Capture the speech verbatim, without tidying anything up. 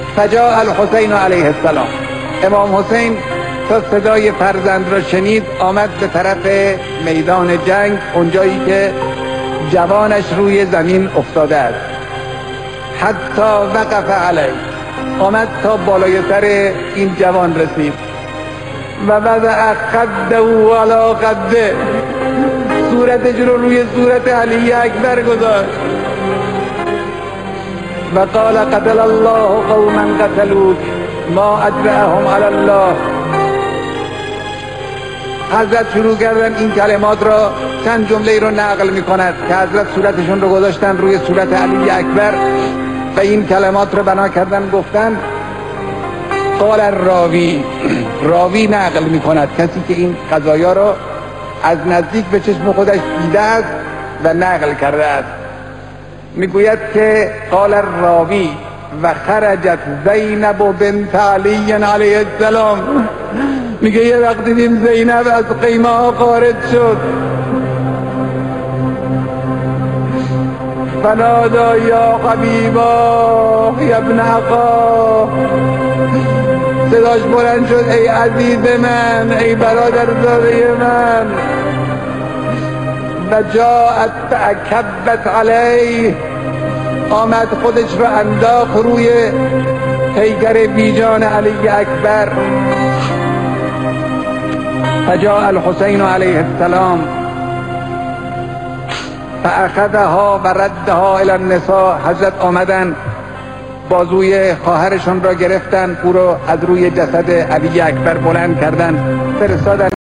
فجاء الحسین علیه السلام. امام حسین تا صدای فرزند را شنید آمد به طرف میدان جنگ، اونجایی که جوانش روی زمین افتاده است. حتی وقف علیه، آمد تا بالای سر این جوان رسید و وضع خده علی خده، صورتش رو روی صورت علی اکبر گذاشت و قال قتل الله قوما قتلوک ما اجرأهم علی الله. حضرت شروع کردن این کلمات را، چند جمله رو نقل می کند که حضرت صورتشون رو گذاشتن روی صورت علی اکبر و این کلمات رو بنا کردن گفتن. قال راوی، راوی نقل می کند، کسی که این قضایا رو از نزدیک به چشم خودش دیده است و نقل کرده است، میگوید که قال راوی و خرجت زینب بنت علی علیه السلام. میگه یه وقت دیدیم زینب از خیمه ها خارج شد، فنادا یا حبیبا یا ابن اخا، صداش بلند شد ای عزیز من، ای برادرزاده من. و جاءت فاکبت علیه، آمد خودش رو انداخت روی پیکر بیجان علی اکبر. فجاء الحسین علیه السلام فاخذها و ردها الی النساء. حضرت آمدن بازوی خواهرشون را گرفتن، او را از روی جسد علی اکبر بلند کردن، فرستادن